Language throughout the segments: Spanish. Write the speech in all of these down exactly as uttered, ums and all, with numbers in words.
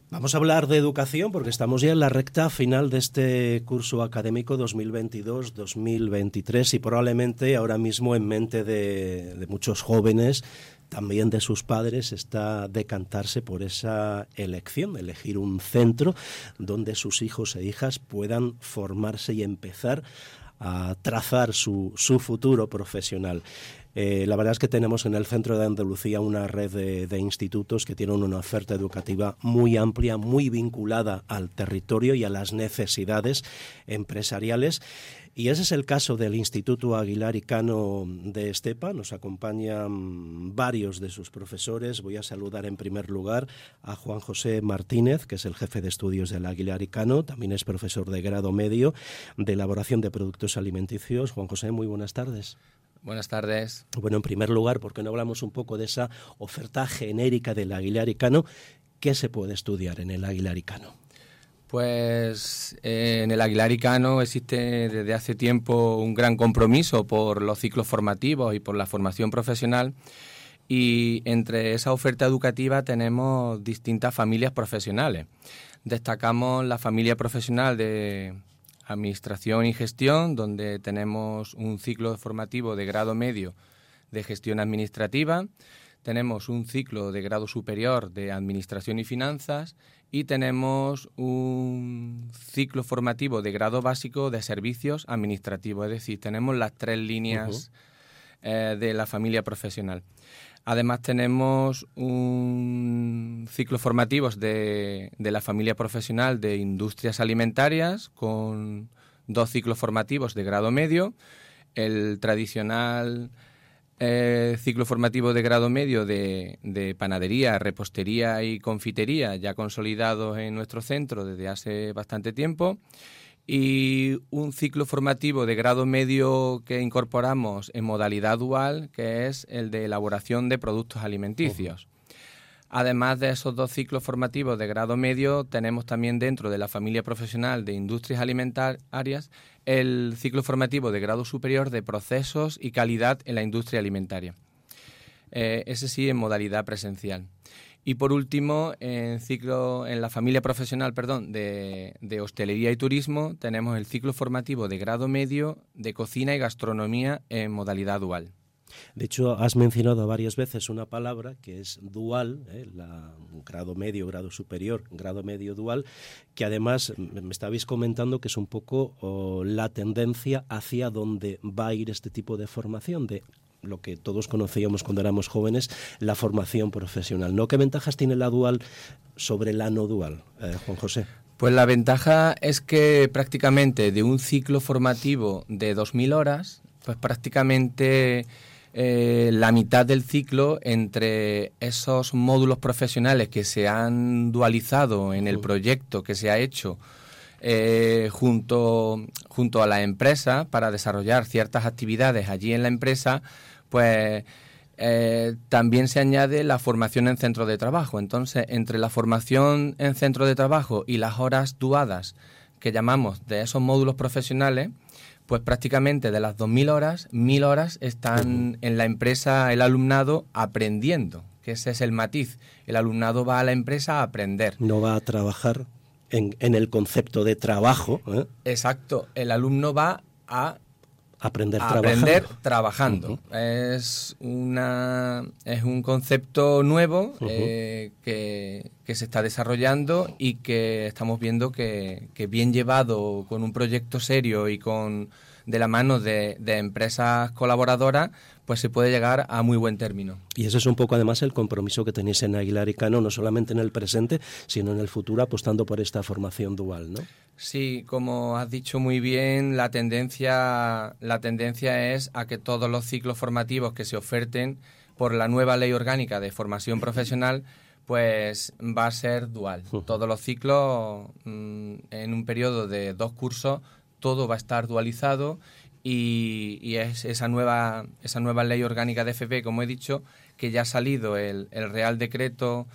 Vamos a hablar de educación porque estamos ya en la recta final de este curso académico dos mil veintidós dos mil veintitrés y probablemente ahora mismo en mente de, de muchos jóvenes, también de sus padres, está decantarse por esa elección, elegir un centro donde sus hijos e hijas puedan formarse y empezar a trazar su, su futuro profesional. Eh, la verdad es que tenemos en el centro de Andalucía una red de, de institutos que tienen una oferta educativa muy amplia, muy vinculada al territorio y a las necesidades empresariales. Y ese es el caso del Instituto Aguilar y Cano de Estepa. Nos acompañan varios de sus profesores. Voy a saludar en primer lugar a Juan José Martínez, que es el jefe de estudios del Aguilar y Cano. También es profesor de grado medio de elaboración de productos alimenticios. Juan José, muy buenas tardes. Buenas tardes. Bueno, en primer lugar, ¿por qué no hablamos un poco de esa oferta genérica del Aguilar y Cano? ¿Qué se puede estudiar en el Aguilar y Cano? Pues eh, en el Aguilar y Cano existe desde hace tiempo un gran compromiso por los ciclos formativos y por la formación profesional, y entre esa oferta educativa tenemos distintas familias profesionales. Destacamos la familia profesional de Administración y Gestión, donde tenemos un ciclo formativo de grado medio de Gestión Administrativa, tenemos un ciclo de grado superior de Administración y Finanzas y tenemos un ciclo formativo de grado básico de Servicios Administrativos, es decir, tenemos las tres líneas uh-huh. eh, de la familia profesional. Además tenemos un ciclo formativo de, de la familia profesional de Industrias Alimentarias con dos ciclos formativos de grado medio, el tradicional eh, ciclo formativo de grado medio de, de Panadería, Repostería y Confitería, ya consolidados en nuestro centro desde hace bastante tiempo, y un ciclo formativo de grado medio que incorporamos en modalidad dual, que es el de elaboración de productos alimenticios. Uh-huh. Además de esos dos ciclos formativos de grado medio, tenemos también dentro de la familia profesional de Industrias Alimentarias el ciclo formativo de grado superior de Procesos y Calidad en la Industria Alimentaria. Eh, ese sí en modalidad presencial. Y por último, en ciclo en la familia profesional, perdón, de, de hostelería y turismo, tenemos el ciclo formativo de grado medio de cocina y gastronomía en modalidad dual. De hecho, has mencionado varias veces una palabra que es dual, ¿eh? la, grado medio, grado superior, grado medio dual, que además me estabais comentando que es un poco oh, la tendencia hacia donde va a ir este tipo de formación, de lo que todos conocíamos cuando éramos jóvenes, la formación profesional, ¿no? ¿Qué ventajas tiene la dual sobre la no dual, eh, Juan José? Pues la ventaja es que prácticamente de un ciclo formativo de dos mil horas, pues prácticamente eh, la mitad del ciclo entre esos módulos profesionales que se han dualizado en el proyecto que se ha hecho Eh, junto, junto a la empresa para desarrollar ciertas actividades allí en la empresa, pues eh, también se añade la formación en centro de trabajo. Entonces, entre la formación en centro de trabajo y las horas duadas que llamamos de esos módulos profesionales, pues prácticamente de las dos mil horas, mil horas están uh-huh. en la empresa el alumnado aprendiendo, que ese es el matiz. El alumnado va a la empresa a aprender. No va a trabajar En, en el concepto de trabajo. ¿eh? Exacto, el alumno va a aprender, a trabajando. aprender trabajando. Uh-huh. Es una es un concepto nuevo uh-huh. eh, que, que se está desarrollando y que estamos viendo que, que bien llevado con un proyecto serio y con de la mano de, de empresas colaboradoras, pues se puede llegar a muy buen término. Y ese es un poco además el compromiso que tenéis en Aguilar y Cano, no solamente en el presente, sino en el futuro, apostando por esta formación dual, ¿no? Sí, como has dicho muy bien, la tendencia, la tendencia es a que todos los ciclos formativos que se oferten por la nueva Ley Orgánica de Formación Profesional, pues va a ser dual. Uh-huh. Todos los ciclos, mmm, en un periodo de dos cursos, todo va a estar dualizado y, y es esa nueva esa nueva ley orgánica de F P, como he dicho, que ya ha salido el, el Real Decreto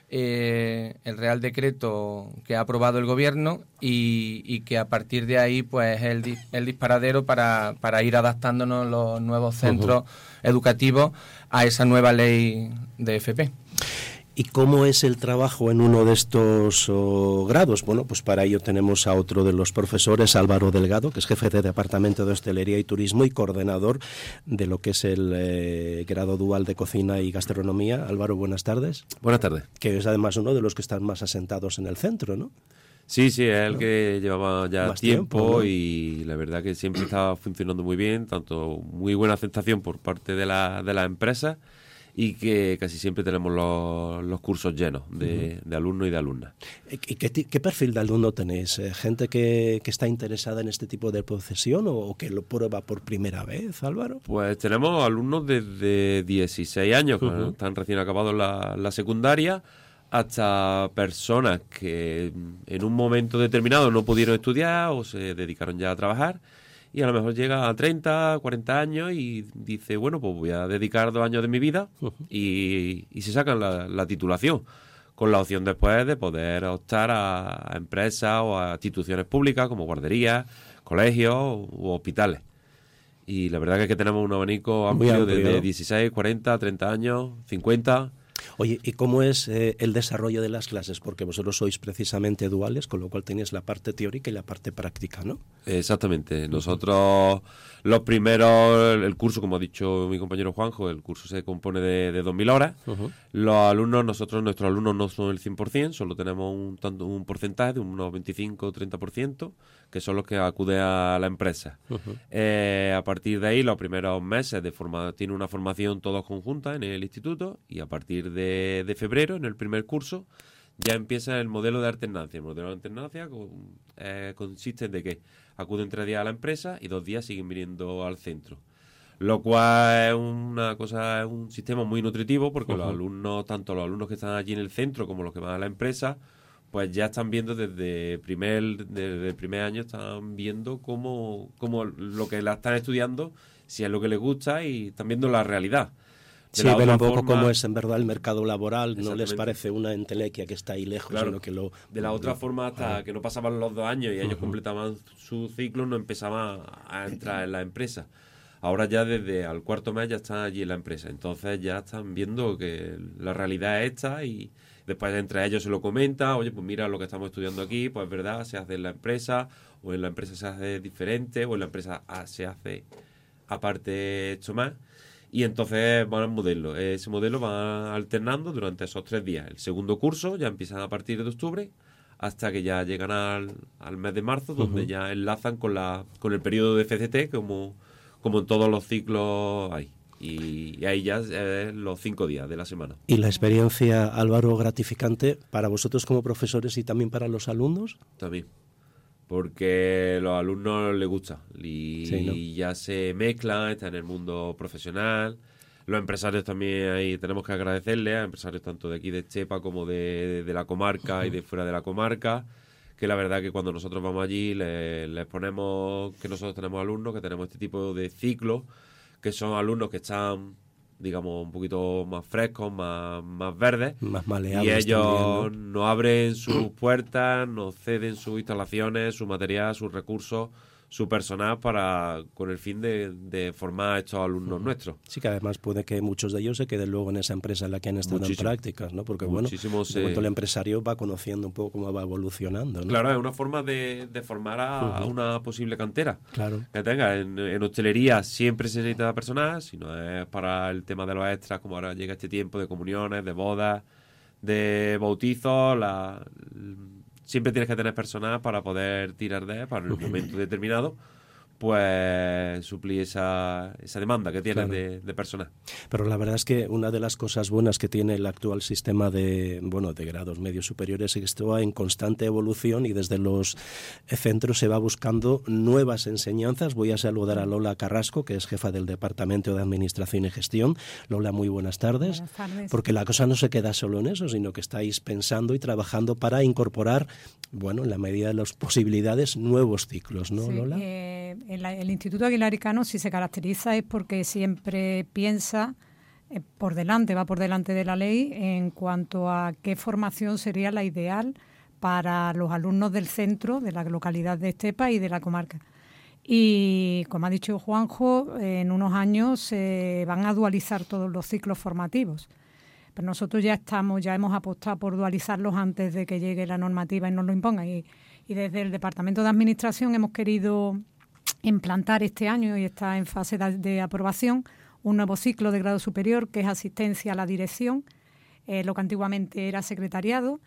eh, el Real Decreto que ha aprobado el Gobierno y, y que a partir de ahí pues es el, el disparadero para, para ir adaptándonos los nuevos centros uh-huh. educativos a esa nueva ley de F P. ¿Y cómo es el trabajo en uno de estos oh, grados? Bueno, pues para ello tenemos a otro de los profesores, Álvaro Delgado, que es jefe de Departamento de Hostelería y Turismo y coordinador de lo que es el eh, grado dual de Cocina y Gastronomía. Álvaro, buenas tardes. Buenas tardes. Que es además uno de los que están más asentados en el centro, ¿no? Sí, sí, es el ¿no? que llevaba ya más tiempo, tiempo, ¿no? Y la verdad que siempre estaba funcionando muy bien, tanto muy buena aceptación por parte de la, de las empresas y que casi siempre tenemos los, los cursos llenos de, uh-huh. de alumnos y de alumnas. ¿Y qué, qué perfil de alumno tenéis? ¿Gente que, que está interesada en este tipo de profesión o, o que lo prueba por primera vez, Álvaro? Pues tenemos alumnos desde dieciséis años, uh-huh. que están recién acabados la, la secundaria, hasta personas que en un momento determinado no pudieron estudiar o se dedicaron ya a trabajar y a lo mejor llega a treinta, cuarenta años y dice, bueno, pues voy a dedicar dos años de mi vida uh-huh. y, y se sacan la, la titulación con la opción después de poder optar a, a empresas o a instituciones públicas como guarderías, colegios u hospitales. Y la verdad que, es que tenemos un abanico amplio desde dieciséis, cuarenta, treinta años, cincuenta. Oye, ¿y cómo es eh, el desarrollo de las clases? Porque vosotros sois precisamente duales, con lo cual tenéis la parte teórica y la parte práctica, ¿no? Exactamente. Nosotros, los primeros, el curso, como ha dicho mi compañero Juanjo, el curso se compone de, de dos mil horas. Uh-huh. Los alumnos, nosotros, nuestros alumnos no son el cien por ciento, solo tenemos un, tanto, un porcentaje de unos veinticinco o treinta por ciento, que son los que acuden a la empresa. Uh-huh. Eh, a partir de ahí, los primeros meses de forma, tiene una formación todos conjunta en el instituto y a partir de, de febrero, en el primer curso, ya empieza el modelo de alternancia. El modelo de alternancia con, eh, consiste en de que acuden tres días a la empresa y dos días siguen viniendo al centro. Lo cual es una cosa, es un sistema muy nutritivo porque uh-huh. los alumnos, tanto los alumnos que están allí en el centro como los que van a la empresa, pues ya están viendo desde primer, desde el primer año, están viendo cómo, cómo lo que la están estudiando, si es lo que les gusta y están viendo la realidad. De sí, ven un poco forma, cómo es en verdad el mercado laboral, no les parece una entelequia que está ahí lejos, claro, sino que lo... De la otra forma, hasta ah. que no pasaban los dos años y ellos uh-huh. completaban su ciclo, no empezaban a entrar en la empresa. Ahora ya desde al cuarto mes ya están allí en la empresa, entonces ya están viendo que la realidad es esta y después entre ellos se lo comenta, oye, pues mira lo que estamos estudiando aquí, pues es verdad, se hace en la empresa, o en la empresa se hace diferente, o en la empresa se hace aparte esto más. Y entonces van al modelo. Ese modelo va alternando durante esos tres días. El segundo curso ya empiezan a partir de octubre hasta que ya llegan al, al mes de marzo, donde uh-huh. ya enlazan con la con el periodo de F C T, como, como en todos los ciclos hay. Y, y ahí ya es los cinco días de la semana. ¿Y la experiencia, Álvaro, gratificante para vosotros como profesores y también para los alumnos? También. Porque a los alumnos les gusta y, sí, ¿no? y ya se mezclan, están en el mundo profesional. Los empresarios también ahí tenemos que agradecerles a empresarios tanto de aquí de Estepa como de, de la comarca uh-huh. y de fuera de la comarca, que la verdad que cuando nosotros vamos allí les, les ponemos que nosotros tenemos alumnos, que tenemos este tipo de ciclos, que son alumnos que están, digamos, un poquito más frescos, más, más verdes. Más maleables. Y ellos también, ¿no? nos abren sus puertas, nos ceden sus instalaciones, su material, sus recursos, su personal para con el fin de, de formar a estos alumnos uh-huh. nuestros. Sí, que además puede que muchos de ellos se queden luego en esa empresa en la que han estado Muchísimo. en prácticas, ¿no? Porque Muchísimo bueno, se... de momento el empresario va conociendo un poco cómo va evolucionando, ¿no? Claro, es una forma de, de formar a, uh-huh. a una posible cantera. Claro. Que tenga. En, en hostelería siempre se necesita personal, si no es para el tema de los extras, como ahora llega este tiempo de comuniones, de bodas, de bautizos, la... siempre tienes que tener personal para poder tirar de, para el momento determinado, pues suplir esa, esa demanda que tienes claro. de, de personal. Pero la verdad es que una de las cosas buenas que tiene el actual sistema de bueno de grados medios superiores es que esto va en constante evolución y desde los centros se va buscando nuevas enseñanzas. Voy a saludar a Lola Carrasco, que es jefa del Departamento de Administración y Gestión. Lola, muy buenas tardes. Buenas tardes. Porque la cosa no se queda solo en eso, sino que estáis pensando y trabajando para incorporar, bueno, en la medida de las posibilidades, nuevos ciclos, ¿no, sí, Lola? Eh... El, el Instituto Aguilaricano, si se caracteriza, es porque siempre piensa eh, por delante, va por delante de la ley en cuanto a qué formación sería la ideal para los alumnos del centro, de la localidad de Estepa y de la comarca. Y, como ha dicho Juanjo, en unos años se eh, van a dualizar todos los ciclos formativos. Pero nosotros ya estamos, ya hemos apostado por dualizarlos antes de que llegue la normativa y nos lo imponga. Y, y desde el Departamento de Administración hemos querido implantar este año, y está en fase de, de aprobación, un nuevo ciclo de grado superior que es asistencia a la dirección, eh, lo que antiguamente era secretariado.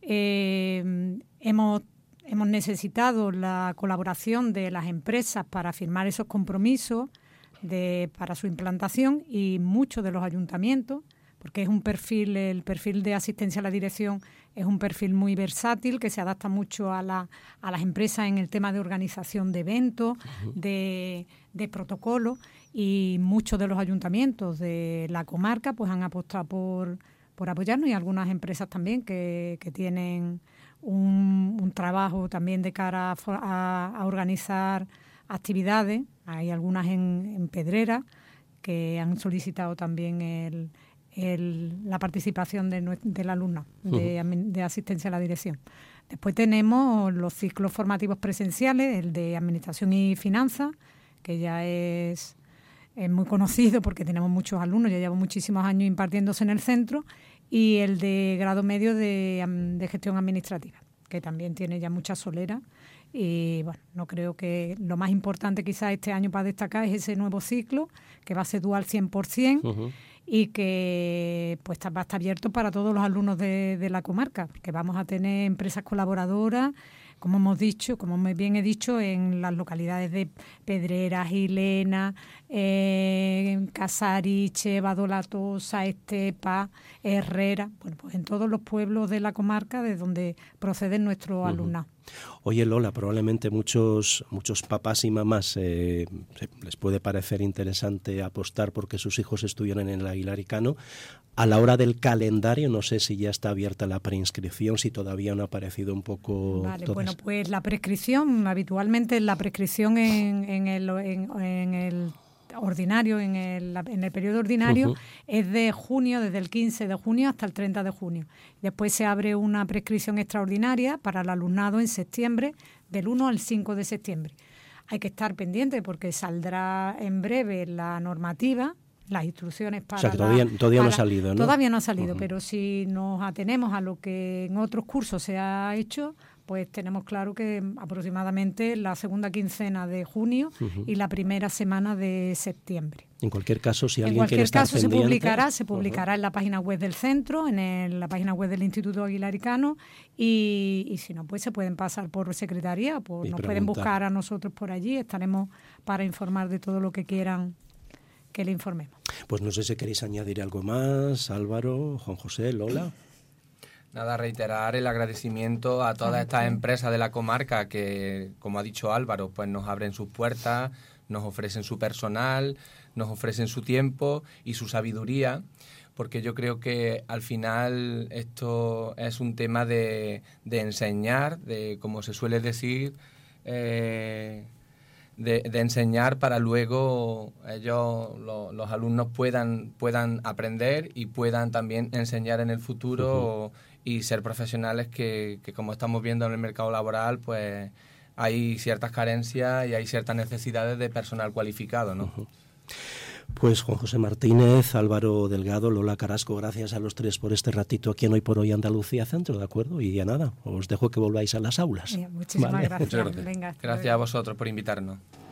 Eh, hemos, hemos necesitado la colaboración de las empresas para firmar esos compromisos de, para su implantación, y muchos de los ayuntamientos, porque es un perfil, el perfil de asistencia a la dirección es un perfil muy versátil que se adapta mucho a, la, a las empresas en el tema de organización de eventos, uh-huh. de, de protocolo, y muchos de los ayuntamientos de la comarca pues han apostado por, por apoyarnos, y algunas empresas también que, que tienen un, un trabajo también de cara a, a, a organizar actividades. Hay algunas en, en Pedrera que han solicitado también el El, la participación de, del alumno de, uh-huh. de asistencia a la dirección. Después tenemos los ciclos formativos presenciales, el de Administración y Finanzas, que ya es, es muy conocido porque tenemos muchos alumnos, ya llevo muchísimos años impartiéndose en el centro, y el de grado medio de, de Gestión Administrativa, que también tiene ya mucha solera. Y bueno, no creo que lo más importante quizás este año para destacar es ese nuevo ciclo, que va a ser dual cien por ciento, uh-huh. y que pues va a estar abierto para todos los alumnos de, de la comarca, porque vamos a tener empresas colaboradoras, como hemos dicho, como muy bien he dicho, en las localidades de Pedrera, Gilena, eh, Casariche, Badolatosa, Estepa, Herrera, bueno, pues en todos los pueblos de la comarca de donde proceden nuestros uh-huh. alumnos. Oye, Lola, probablemente muchos muchos papás y mamás eh, les puede parecer interesante apostar porque sus hijos estuvieran en el Aguilaricano. A la hora del calendario, no sé si ya está abierta la preinscripción, si todavía no ha aparecido un poco... Vale, todas. Bueno, pues la prescripción, habitualmente la prescripción en, en el... En, en el ordinario, en el, en el periodo ordinario, uh-huh. es de junio, desde el quince de junio hasta el treinta de junio. Después se abre una prescripción extraordinaria para el alumnado en septiembre, del uno al cinco de septiembre. Hay que estar pendiente porque saldrá en breve la normativa, las instrucciones para... O sea, que todavía, la, todavía para, no ha salido, ¿no? Todavía no ha salido, uh-huh. pero si nos atenemos a lo que en otros cursos se ha hecho, pues tenemos claro que aproximadamente la segunda quincena de junio uh-huh. y la primera semana de septiembre. En cualquier caso, si en alguien quiere estar caso, pendiente... En cualquier caso se publicará, se publicará uh-huh. en la página web del centro, en el, la página web del Instituto Aguilaricano, y, y si no, pues se pueden pasar por secretaría, pues nos preguntar. Pueden buscar a nosotros por allí, estaremos para informar de todo lo que quieran que le informemos. Pues no sé si queréis añadir algo más, Álvaro, Juan José, Lola... Nada, reiterar el agradecimiento a todas estas empresas de la comarca que, como ha dicho Álvaro, pues nos abren sus puertas, nos ofrecen su personal, nos ofrecen su tiempo y su sabiduría, porque yo creo que al final esto es un tema de, de enseñar, de, como se suele decir, eh, de, de enseñar para luego ellos, lo, los alumnos puedan, puedan aprender y puedan también enseñar en el futuro uh-huh. y ser profesionales que, que, como estamos viendo en el mercado laboral, pues hay ciertas carencias y hay ciertas necesidades de personal cualificado, ¿no? Uh-huh. Pues Juan José Martínez, Álvaro Delgado, Lola Carrasco, gracias a los tres por este ratito aquí en Hoy por Hoy Andalucía Centro, ¿de acuerdo? Y ya nada, os dejo que volváis a las aulas. Bien, muchísimas ¿vale? gracias. Muchas gracias. Venga, gracias a vosotros por invitarnos.